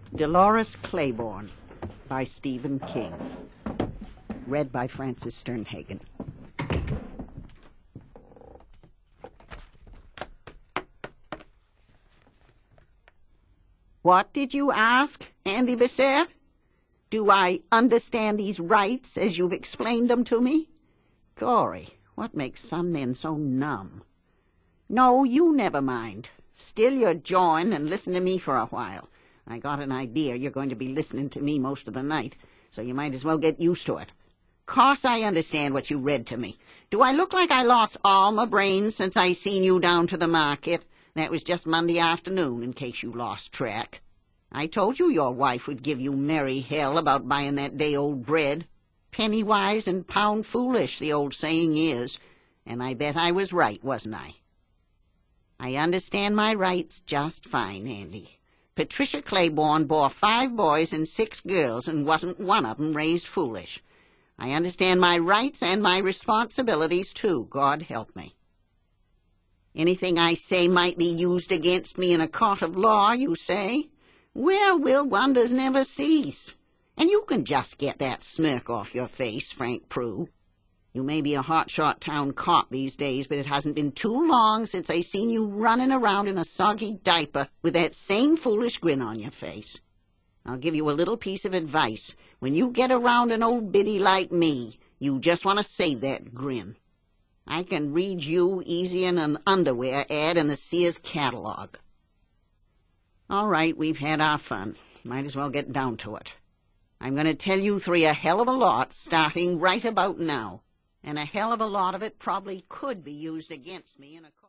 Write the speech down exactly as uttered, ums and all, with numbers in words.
Dolores Claiborne by Stephen King. Read by Francis Sternhagen. What did you ask, Andy Bissett? Do I understand these rights as you've explained them to me? Gory, what makes some men so numb? No, you never mind. Still your join and listen to me for a while. I got an idea you're going to be listening to me most of the night, so you might as well get used to it. Course I understand what you read to me. Do I look like I lost all my brains since I seen you down to the market? That was just Monday afternoon, in case you lost track. I told you your wife would give you merry hell about buying that day-old bread. Penny wise and pound foolish, the old saying is, and I bet I was right, wasn't I? I understand my rights just fine, Andy. Patricia Claiborne bore five boys and six girls, and wasn't one of 'em raised foolish. I understand my rights and my responsibilities, too, God help me. Anything I say might be used against me in a court of law, you say? Well, will wonders never cease. And you can just get that smirk off your face, Frank Prue. You may be a hotshot town cop these days, but it hasn't been too long since I seen you running around in a soggy diaper with that same foolish grin on your face. I'll give you a little piece of advice. When you get around an old biddy like me, you just want to save that grin. I can read you easier'n an underwear ad in the Sears catalog. All right, we've had our fun. Might as well get down to it. I'm going to tell you three a hell of a lot starting right about now. And a hell of a lot of it probably could be used against me in a